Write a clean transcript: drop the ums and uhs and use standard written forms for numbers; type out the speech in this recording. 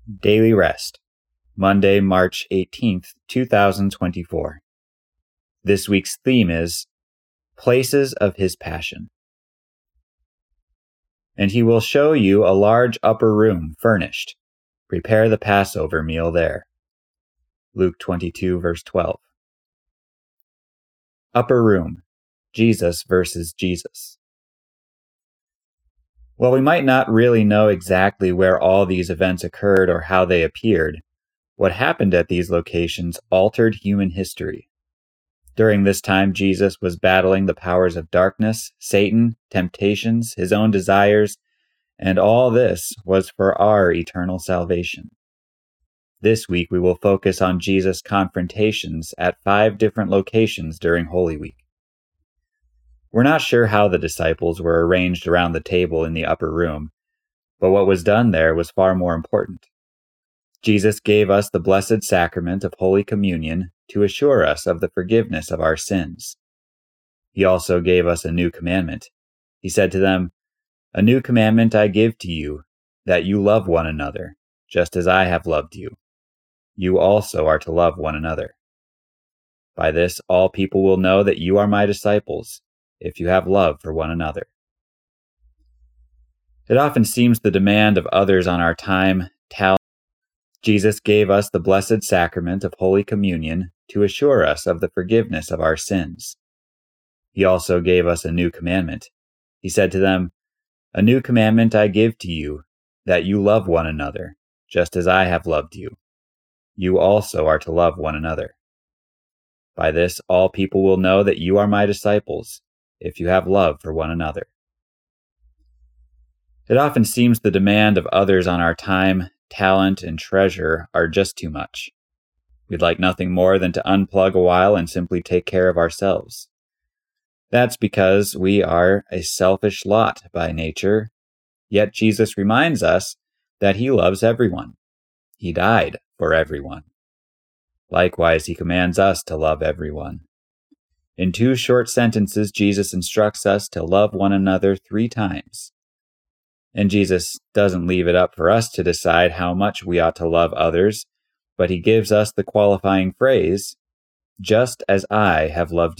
Daily Rest, Monday, March 18th, 2024. This week's theme is Places of His Passion. And he will show you a large upper room furnished. Prepare the Passover meal there. Luke 22, verse 12. Upper room, Jesus versus Jesus. While we might not really know exactly where all these events occurred or how they appeared, what happened at these locations altered human history. During this time, Jesus was battling the powers of darkness, Satan, temptations, his own desires, and all this was for our eternal salvation. This week, we will focus on Jesus' confrontations at 5 different locations during Holy Week. We're not sure how the disciples were arranged around the table in the upper room, but what was done there was far more important. Jesus gave us the blessed sacrament of Holy Communion to assure us of the forgiveness of our sins. He also gave us a new commandment. He said to them, "A new commandment I give to you, that you love one another, just as I have loved you. You also are to love one another. By this all people will know that you are my disciples, if you have love for one another." It often seems the demand of others on our time, talent. Jesus gave us the blessed sacrament of Holy Communion to assure us of the forgiveness of our sins. He also gave us a new commandment. He said to them, "A new commandment I give to you, that you love one another, just as I have loved you. You also are to love one another. By this all people will know that you are my disciples, if you have love for one another." It often seems the demand of others on our time, talent, and treasure are just too much. We'd like nothing more than to unplug a while and simply take care of ourselves. That's because we are a selfish lot by nature, yet Jesus reminds us that he loves everyone. He died for everyone. Likewise, he commands us to love everyone. In 2 short sentences, Jesus instructs us to love one another 3 times. And Jesus doesn't leave it up for us to decide how much we ought to love others, but he gives us the qualifying phrase, "Just as I have loved you."